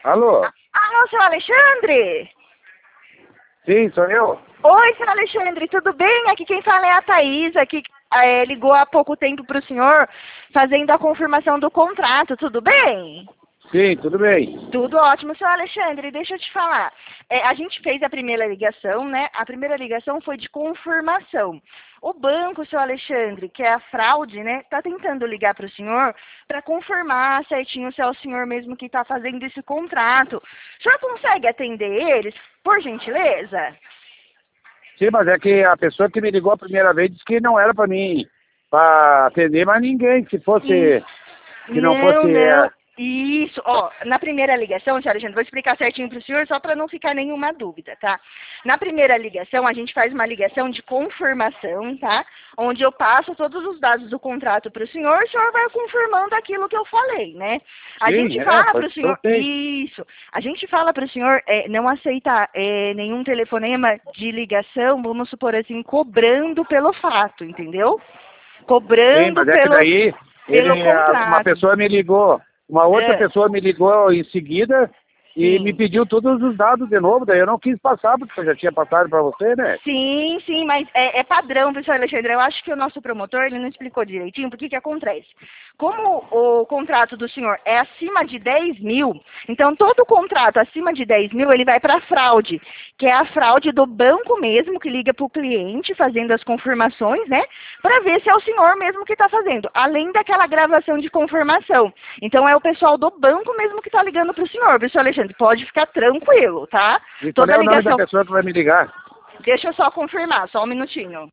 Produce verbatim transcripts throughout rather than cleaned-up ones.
Alô? Alô, seu Alexandre? Sim, sou eu. Oi, seu Alexandre, tudo bem? Aqui quem fala é a Thaisa, que é, ligou há pouco tempo para o senhor, fazendo a confirmação do contrato, tudo bem? Sim, tudo bem. Tudo ótimo, seu Alexandre, deixa eu te falar. É, a gente fez a primeira ligação, né? A primeira ligação foi de confirmação. O banco, seu Alexandre, que é a fraude, né? Tá tentando ligar para o senhor para confirmar certinho se é o senhor mesmo que está fazendo esse contrato. O senhor consegue atender eles, por gentileza? Sim, mas é que a pessoa que me ligou a primeira vez disse que não era para mim, para atender mais ninguém, que fosse, Hum, que não Não, fosse... não. é, Isso, ó, na primeira ligação, senhora Alexandre, vou explicar certinho para o senhor, só para não ficar nenhuma dúvida, tá? Na primeira ligação, a gente faz uma ligação de confirmação, tá? Onde eu passo todos os dados do contrato para o senhor, o senhor vai confirmando aquilo que eu falei, né? A Sim, gente é, fala foi para o o que eu senhor, fiz. isso, a gente fala para o senhor é, não aceitar é, nenhum telefonema de ligação, vamos supor assim, cobrando pelo fato, entendeu? Sim, Cobrando mas é que pelo, daí pelo ele, a- uma contrato. pessoa me ligou, uma outra É, pessoa me ligou em seguida e me sim. pediu todos os dados de novo, daí eu não quis passar, porque eu já tinha passado para você, né? Sim, sim, mas é, é padrão, professor Alexandre. Eu acho que o nosso promotor ele não explicou direitinho porque que acontece. Como o contrato do senhor é acima de dez mil, então todo contrato acima de dez mil ele vai para fraude, que é a fraude do banco mesmo, que liga para o cliente fazendo as confirmações, né? Para ver se é o senhor mesmo que está fazendo, além daquela gravação de confirmação. Então é o pessoal do banco mesmo que está ligando para o senhor, professor Alexandre. Pode ficar tranquilo, tá? E qual Toda é o nome da ligação. pessoa que vai me ligar? Deixa eu só confirmar, só um minutinho.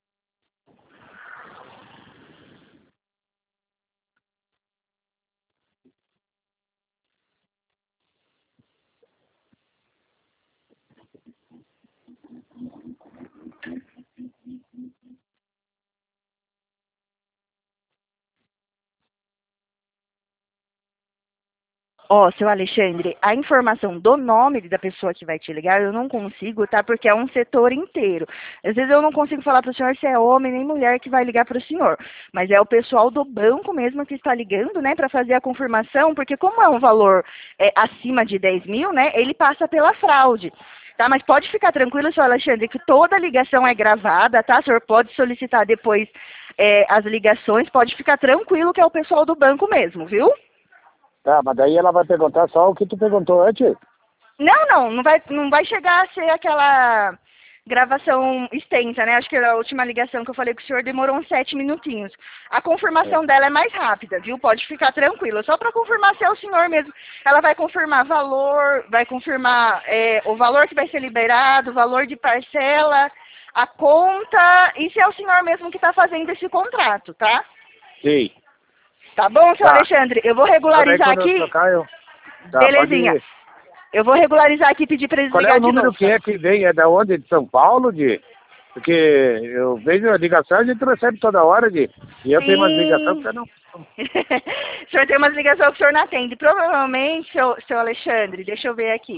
Ó, seu Alexandre, a informação do nome da pessoa que vai te ligar eu não consigo, tá? Porque é um setor inteiro. Às vezes eu não consigo falar para o senhor se é homem nem mulher que vai ligar para o senhor. Mas é o pessoal do banco mesmo que está ligando, né? Para fazer a confirmação, porque como é um valor é, acima de dez mil, né? Ele passa pela fraude. Tá, mas pode ficar tranquilo, senhor Alexandre, que toda ligação é gravada, tá? O senhor pode solicitar depois é, as ligações, pode ficar tranquilo que é o pessoal do banco mesmo, viu? Tá, mas daí ela vai perguntar só o que tu perguntou antes. Não, não, não vai, não vai chegar a ser aquela gravação extensa, né? Acho que a última ligação que eu falei com o senhor demorou uns sete minutinhos. A confirmação dela é mais rápida, viu? Pode ficar tranquilo. Só para confirmar se é o senhor mesmo. Ela vai confirmar valor, vai confirmar é, o valor que vai ser liberado, o valor de parcela, a conta e se é o senhor mesmo que está fazendo esse contrato, tá? Sim. Tá bom, seu Tá. Alexandre? Eu vou Tá, daí regularizar quando eu aqui. trocar eu... Tá, Belezinha. pode... Eu vou regularizar aqui e pedir para eles Qual é ligar o de número novo. que Tá? é que vem? É da onde? De São Paulo? De... Porque eu vejo a ligação, a gente recebe toda hora de... E eu tenho umas ligações que Sim. eu não... O senhor tem umas ligações que o senhor não atende. Provavelmente, seu, seu Alexandre, deixa eu ver aqui.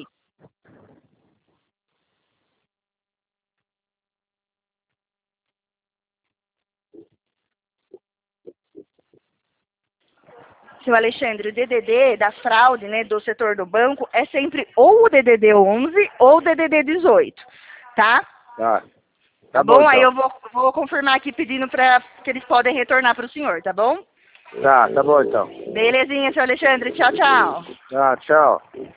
Seu Alexandre, o D D D da fraude, né, do setor do banco, é sempre ou o D D D onze ou o D D D dezoito, tá? Tá. Tá Tá bom, bom? Aí então. eu vou, vou confirmar aqui pedindo para que eles podem retornar para o senhor, tá bom? Tá, tá bom, então. Belezinha, seu Alexandre. Tchau, tchau. Tá, tchau.